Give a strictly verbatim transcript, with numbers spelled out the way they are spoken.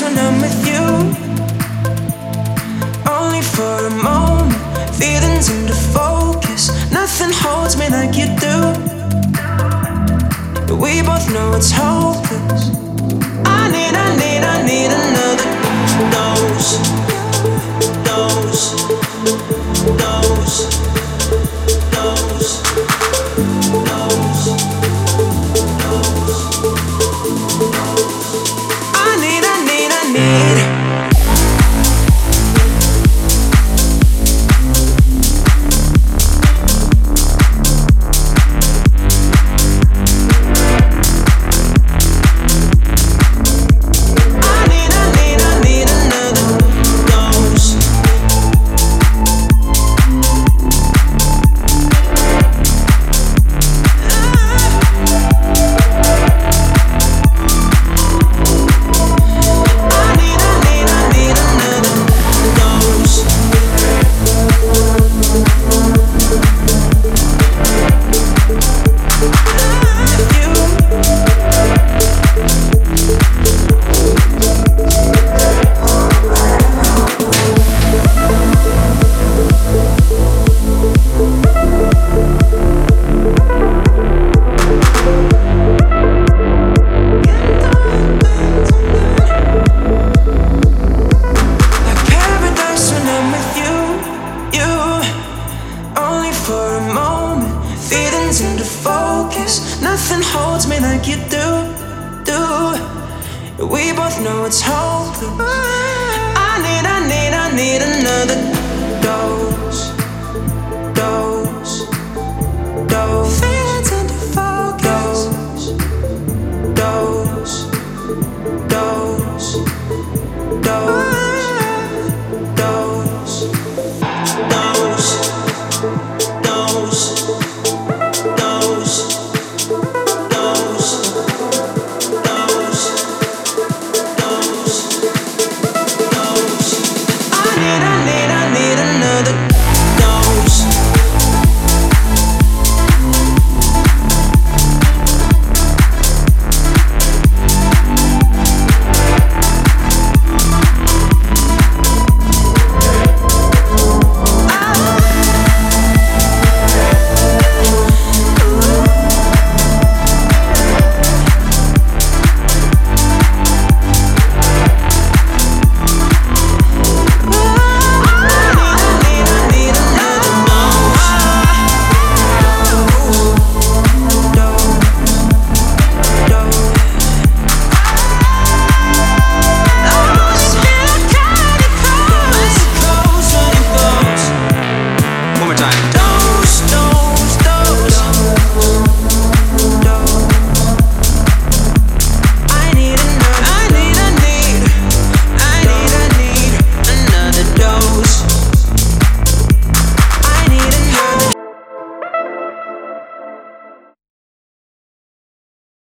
paradise when I'm with you. Only for a moment, feelings into focus. Nothing holds me like you do. We both know it's hopeless. I need, I need, I need another dose, dose, dose, dose, dose, dose. I need, I need, I need. Nothing holds me like you do, do. We both know it's hopeless. I need, I need, I need another dose, dose, dose.